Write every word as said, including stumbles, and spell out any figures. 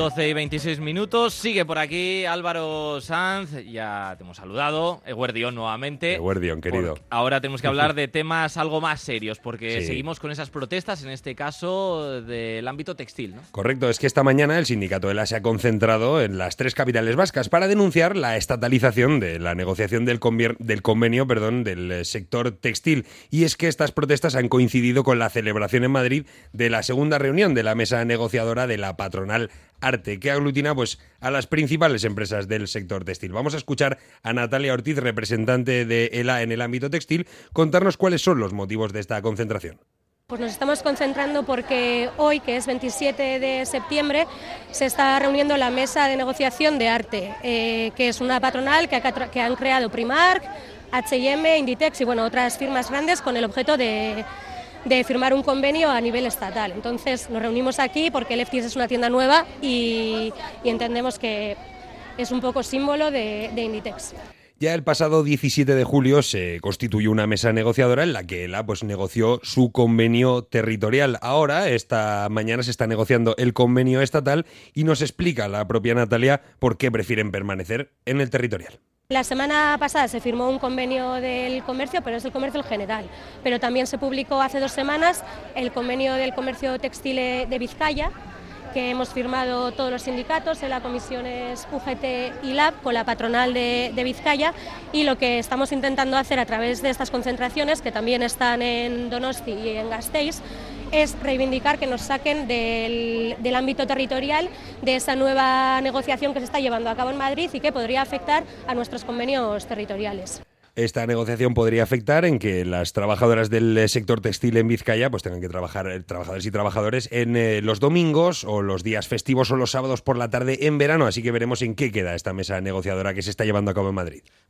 doce y veintiséis minutos, sigue por aquí Álvaro Sanz, ya te hemos saludado, Eguerdión nuevamente. Eguerdión, querido. Ahora tenemos que hablar de temas algo más serios, porque sí. seguimos con esas protestas, en este caso del ámbito textil, ¿no? Correcto, es que esta mañana el sindicato ELA se ha concentrado en las tres capitales vascas para denunciar la estatalización de la negociación del, convier- del convenio perdón, del sector textil. Y es que estas protestas han coincidido con la celebración en Madrid de la segunda reunión de la mesa negociadora de la patronal Arte, que aglutina pues, a las principales empresas del sector textil. Vamos a escuchar a Natalia Ortiz, representante de ELA en el ámbito textil, contarnos cuáles son los motivos de esta concentración. Pues nos estamos concentrando porque hoy, que es veintisiete de septiembre, se está reuniendo la mesa de negociación de Arte, eh, que es una patronal que, ha, que han creado Primark, H y M, Inditex y bueno, otras firmas grandes con el objeto de... de firmar un convenio a nivel estatal. Entonces nos reunimos aquí porque Lefties es una tienda nueva y, y entendemos que es un poco símbolo de, de Inditex. Ya el pasado diecisiete de julio se constituyó una mesa negociadora en la que ELA pues, negoció su convenio territorial. Ahora, esta mañana, se está negociando el convenio estatal y nos explica la propia Natalia por qué prefieren permanecer en el territorial. La semana pasada se firmó un convenio del comercio, pero es el comercio en general. Pero también se publicó hace dos semanas el convenio del comercio textil de Vizcaya, que hemos firmado todos los sindicatos en las comisiones U G T y Lab con la patronal de, de Vizcaya, y lo que estamos intentando hacer a través de estas concentraciones, que también están en Donosti y en Gasteiz, es reivindicar que nos saquen del, del ámbito territorial de esa nueva negociación que se está llevando a cabo en Madrid y que podría afectar a nuestros convenios territoriales. Esta negociación podría afectar en que las trabajadoras del sector textil en Vizcaya pues tengan que trabajar, trabajadores y trabajadores, en eh, los domingos o los días festivos o los sábados por la tarde en verano. Así que veremos en qué queda esta mesa negociadora que se está llevando a cabo en Madrid.